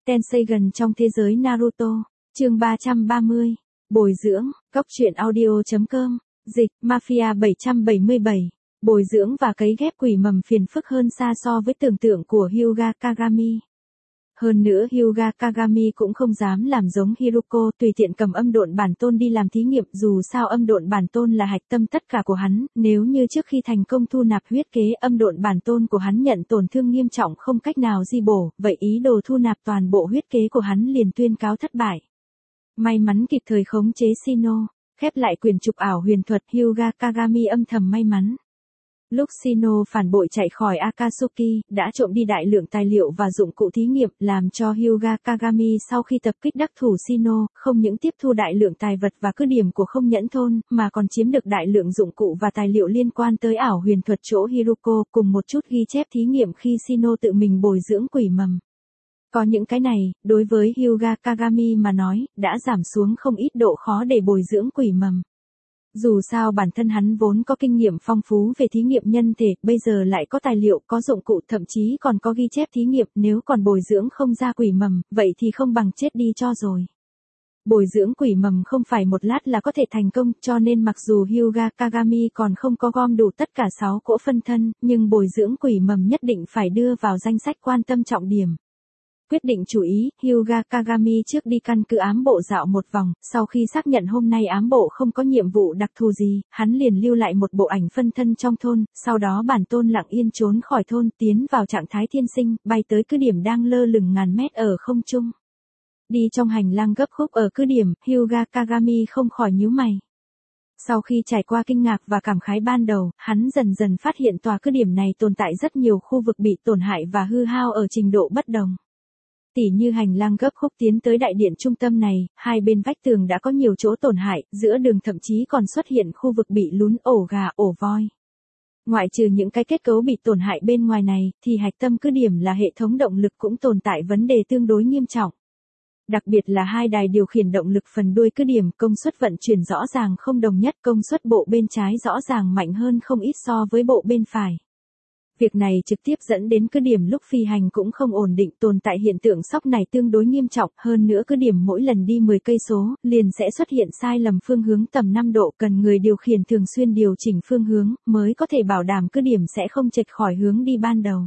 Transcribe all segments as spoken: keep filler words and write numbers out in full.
Tenseigan trong thế giới Naruto, chương ba trăm ba mươi, bồi dưỡng, cốc truyện audio.com, dịch, Mafia bảy trăm bảy mươi bảy, bồi dưỡng và cấy ghép quỷ mầm phiền phức hơn xa so với tưởng tượng của Hyuga Kagami. Hơn nữa Hyuga Kagami cũng không dám làm giống Hiruko tùy tiện cầm âm độn bản tôn đi làm thí nghiệm, dù sao âm độn bản tôn là hạch tâm tất cả của hắn, nếu như trước khi thành công thu nạp huyết kế âm độn bản tôn của hắn nhận tổn thương nghiêm trọng không cách nào di bổ, vậy ý đồ thu nạp toàn bộ huyết kế của hắn liền tuyên cáo thất bại. May mắn kịp thời khống chế Shino, khép lại quyền trục ảo huyền thuật, Hyuga Kagami âm thầm may mắn. Lúc Shino phản bội chạy khỏi Akatsuki, đã trộm đi đại lượng tài liệu và dụng cụ thí nghiệm, làm cho Hyuga Kagami sau khi tập kích đắc thủ Shino, không những tiếp thu đại lượng tài vật và cứ điểm của không nhẫn thôn, mà còn chiếm được đại lượng dụng cụ và tài liệu liên quan tới ảo huyền thuật chỗ Hiruko, cùng một chút ghi chép thí nghiệm khi Shino tự mình bồi dưỡng quỷ mầm. Có những cái này, đối với Hyuga Kagami mà nói, đã giảm xuống không ít độ khó để bồi dưỡng quỷ mầm. Dù sao bản thân hắn vốn có kinh nghiệm phong phú về thí nghiệm nhân thể, bây giờ lại có tài liệu, có dụng cụ, thậm chí còn có ghi chép thí nghiệm, nếu còn bồi dưỡng không ra quỷ mầm, vậy thì không bằng chết đi cho rồi. Bồi dưỡng quỷ mầm không phải một lát là có thể thành công, cho nên mặc dù Hyuga Kagami còn không có gom đủ tất cả sáu cỗ phân thân, nhưng bồi dưỡng quỷ mầm nhất định phải đưa vào danh sách quan tâm trọng điểm. Quyết định chú ý, Hyuga Kagami trước đi căn cứ ám bộ dạo một vòng, sau khi xác nhận hôm nay ám bộ không có nhiệm vụ đặc thù gì, hắn liền lưu lại một bộ ảnh phân thân trong thôn, sau đó bản tôn lặng yên trốn khỏi thôn, tiến vào trạng thái thiên sinh, bay tới cứ điểm đang lơ lửng ngàn mét ở không trung. Đi trong hành lang gấp khúc ở cứ điểm, Hyuga Kagami không khỏi nhíu mày. Sau khi trải qua kinh ngạc và cảm khái ban đầu, hắn dần dần phát hiện tòa cứ điểm này tồn tại rất nhiều khu vực bị tổn hại và hư hao ở trình độ bất đồng. Tỉ như hành lang gấp khúc tiến tới đại điện trung tâm này, hai bên vách tường đã có nhiều chỗ tổn hại, giữa đường thậm chí còn xuất hiện khu vực bị lún ổ gà, ổ voi. Ngoại trừ những cái kết cấu bị tổn hại bên ngoài này, thì hạch tâm cứ điểm là hệ thống động lực cũng tồn tại vấn đề tương đối nghiêm trọng. Đặc biệt là hai đài điều khiển động lực phần đuôi cứ điểm, công suất vận chuyển rõ ràng không đồng nhất, công suất bộ bên trái rõ ràng mạnh hơn không ít so với bộ bên phải. Việc này trực tiếp dẫn đến cứ điểm lúc phi hành cũng không ổn định, tồn tại hiện tượng sóc này tương đối nghiêm trọng, hơn nữa cứ điểm mỗi lần đi mười cây số, liền sẽ xuất hiện sai lầm phương hướng tầm năm độ, cần người điều khiển thường xuyên điều chỉnh phương hướng, mới có thể bảo đảm cứ điểm sẽ không chệch khỏi hướng đi ban đầu.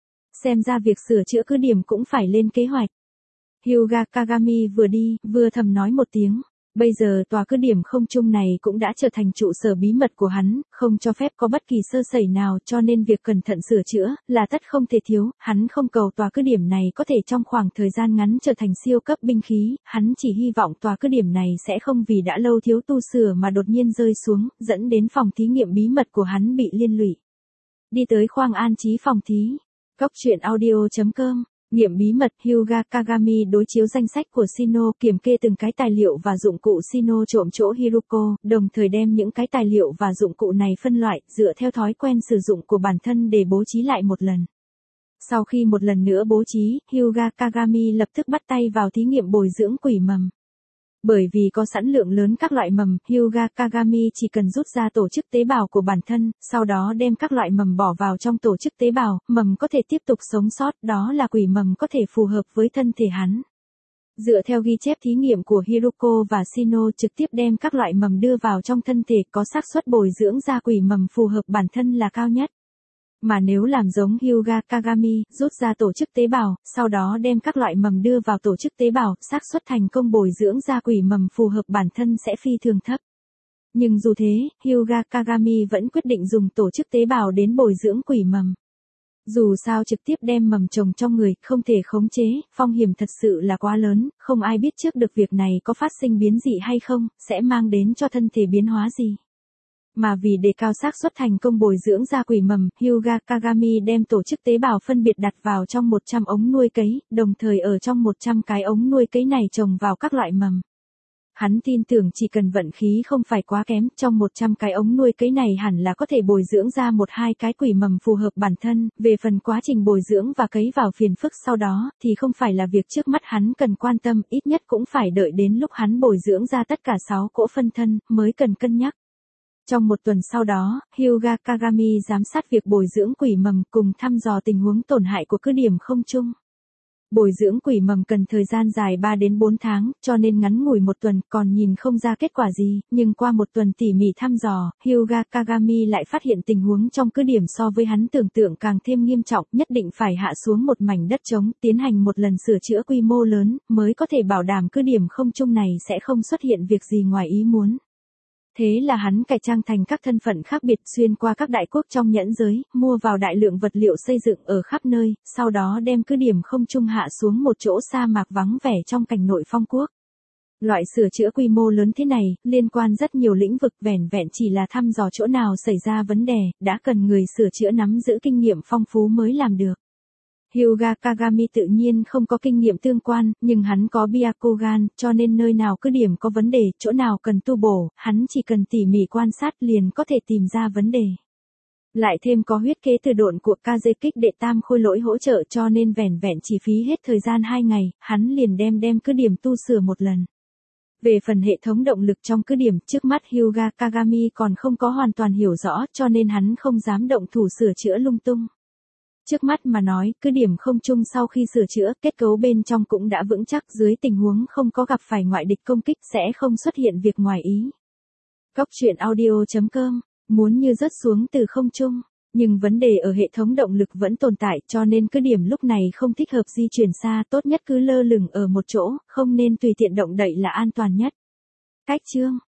Xem ra việc sửa chữa cứ điểm cũng phải lên kế hoạch. Hyuga Kagami vừa đi, vừa thầm nói một tiếng. Bây giờ tòa cứ điểm không trung này cũng đã trở thành trụ sở bí mật của hắn, không cho phép có bất kỳ sơ sẩy nào, cho nên việc cẩn thận sửa chữa là tất không thể thiếu. Hắn không cầu tòa cứ điểm này có thể trong khoảng thời gian ngắn trở thành siêu cấp binh khí, hắn chỉ hy vọng tòa cứ điểm này sẽ không vì đã lâu thiếu tu sửa mà đột nhiên rơi xuống, dẫn đến phòng thí nghiệm bí mật của hắn bị liên lụy. Đi tới khoang an trí phòng thí. Cốc truyện audio.com. Nghiệm bí mật, Hyuga Kagami đối chiếu danh sách của Shino, kiểm kê từng cái tài liệu và dụng cụ Shino trộm chỗ Hiruko, đồng thời đem những cái tài liệu và dụng cụ này phân loại, dựa theo thói quen sử dụng của bản thân để bố trí lại một lần. Sau khi một lần nữa bố trí, Hyuga Kagami lập tức bắt tay vào thí nghiệm bồi dưỡng quỷ mầm. Bởi vì có sẵn lượng lớn các loại mầm, Hyuga Kagami chỉ cần rút ra tổ chức tế bào của bản thân, sau đó đem các loại mầm bỏ vào trong tổ chức tế bào, mầm có thể tiếp tục sống sót, đó là quỷ mầm có thể phù hợp với thân thể hắn. Dựa theo ghi chép thí nghiệm của Hiruko và Shino, trực tiếp đem các loại mầm đưa vào trong thân thể, có xác suất bồi dưỡng ra quỷ mầm phù hợp bản thân là cao nhất. Mà nếu làm giống Hyuga Kagami, rút ra tổ chức tế bào, sau đó đem các loại mầm đưa vào tổ chức tế bào, xác suất thành công bồi dưỡng ra quỷ mầm phù hợp bản thân sẽ phi thường thấp. Nhưng dù thế, Hyuga Kagami vẫn quyết định dùng tổ chức tế bào đến bồi dưỡng quỷ mầm. Dù sao trực tiếp đem mầm trồng trong người, không thể khống chế, phong hiểm thật sự là quá lớn, không ai biết trước được việc này có phát sinh biến dị hay không, sẽ mang đến cho thân thể biến hóa gì. Mà vì đề cao xác suất thành công bồi dưỡng ra quỷ mầm, Hyuga Kagami đem tổ chức tế bào phân biệt đặt vào trong một trăm ống nuôi cấy, đồng thời ở trong một trăm cái ống nuôi cấy này trồng vào các loại mầm. Hắn tin tưởng chỉ cần vận khí không phải quá kém, trong một trăm cái ống nuôi cấy này hẳn là có thể bồi dưỡng ra một hai cái quỷ mầm phù hợp bản thân, về phần quá trình bồi dưỡng và cấy vào phiền phức sau đó, thì không phải là việc trước mắt hắn cần quan tâm, ít nhất cũng phải đợi đến lúc hắn bồi dưỡng ra tất cả sáu cỗ phân thân, mới cần cân nhắc. Trong một tuần sau đó, Hyuga Kagami giám sát việc bồi dưỡng quỷ mầm cùng thăm dò tình huống tổn hại của cứ điểm không trung. Bồi dưỡng quỷ mầm cần thời gian dài ba đến bốn tháng, cho nên ngắn ngủi một tuần còn nhìn không ra kết quả gì, nhưng qua một tuần tỉ mỉ thăm dò, Hyuga Kagami lại phát hiện tình huống trong cứ điểm so với hắn tưởng tượng càng thêm nghiêm trọng, nhất định phải hạ xuống một mảnh đất trống, tiến hành một lần sửa chữa quy mô lớn, mới có thể bảo đảm cứ điểm không trung này sẽ không xuất hiện việc gì ngoài ý muốn. Thế là hắn cải trang thành các thân phận khác biệt xuyên qua các đại quốc trong nhẫn giới, mua vào đại lượng vật liệu xây dựng ở khắp nơi, sau đó đem cứ điểm không trung hạ xuống một chỗ sa mạc vắng vẻ trong cảnh nội phong quốc. Loại sửa chữa quy mô lớn thế này, liên quan rất nhiều lĩnh vực, vẻn vẹn chỉ là thăm dò chỗ nào xảy ra vấn đề, đã cần người sửa chữa nắm giữ kinh nghiệm phong phú mới làm được. Hyuga Kagami tự nhiên không có kinh nghiệm tương quan, nhưng hắn có Byakugan, cho nên nơi nào cứ điểm có vấn đề, chỗ nào cần tu bổ, hắn chỉ cần tỉ mỉ quan sát liền có thể tìm ra vấn đề. Lại thêm có huyết kế từ độn của Kaze kích đệ tam khôi lỗi hỗ trợ, cho nên vẻn vẹn chỉ phí hết thời gian hai ngày, hắn liền đem đem cứ điểm tu sửa một lần. Về phần hệ thống động lực trong cứ điểm, trước mắt Hyuga Kagami còn không có hoàn toàn hiểu rõ, cho nên hắn không dám động thủ sửa chữa lung tung. Trước mắt mà nói, cứ điểm không trung sau khi sửa chữa, kết cấu bên trong cũng đã vững chắc, dưới tình huống không có gặp phải ngoại địch công kích sẽ không xuất hiện việc ngoài ý. Góc truyện audio chấm com, muốn như rớt xuống từ không trung, nhưng vấn đề ở hệ thống động lực vẫn tồn tại, cho nên cứ điểm lúc này không thích hợp di chuyển xa, tốt nhất cứ lơ lửng ở một chỗ, không nên tùy tiện động đậy là an toàn nhất. Cách chương